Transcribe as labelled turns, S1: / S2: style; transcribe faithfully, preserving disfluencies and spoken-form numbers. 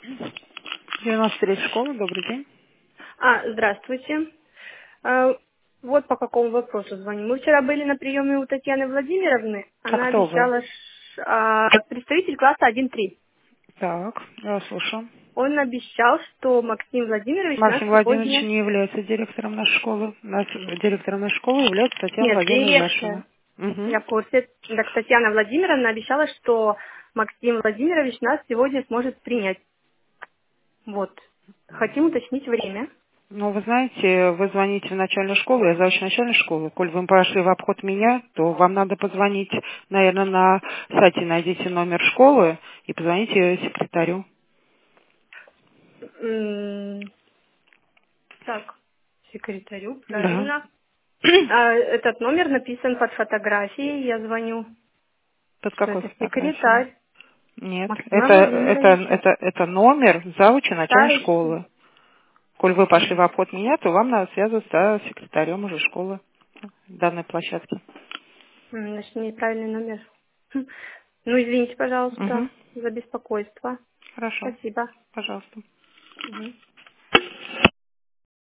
S1: девяносто три школа, добрый день.
S2: А, здравствуйте. А, вот по какому вопросу звоню. Мы вчера были на приеме у Татьяны Владимировны.
S1: А
S2: Она
S1: кто вы?
S2: обещала, ш- а, представитель класса один три.
S1: Так, я вас слушаю.
S2: Он обещал, что Максим Владимирович нас
S1: Максим Владимирович
S2: сегодня...
S1: не является директором нашей школы. Наш директором нашей школы является Татьяна
S2: Нет,
S1: Владимировна
S2: директор.
S1: Яшина. Угу.
S2: Я в курсе. Так Татьяна Владимировна обещала, что Максим Владимирович нас сегодня сможет принять. Вот. Хотим уточнить время.
S1: Ну, вы знаете, вы звоните в начальную школу, я завуч начальной школы. Коль вы пошли в обход меня, то вам надо позвонить, наверное, на сайте найдите номер школы и позвоните секретарю.
S2: М, Так, секретарю,
S1: Да.
S2: правильно. А этот номер написан под фотографией, я звоню,
S1: Под
S2: что
S1: какой
S2: это
S1: фотографией?
S2: секретарь
S1: Нет,
S2: Максима
S1: это, это,
S2: Владимировича.
S1: это, это номер завуча начальной
S2: Старый.
S1: школы. Коль вы пошли в
S2: М,
S1: обход меня, то вам надо связываться с секретарем уже школы данной площадки.
S2: м, Значит, неправильный номер. Хм. Ну, извините, пожалуйста,
S1: Угу.
S2: за беспокойство.
S1: Хорошо.
S2: Спасибо.
S1: Пожалуйста.
S2: Мгм.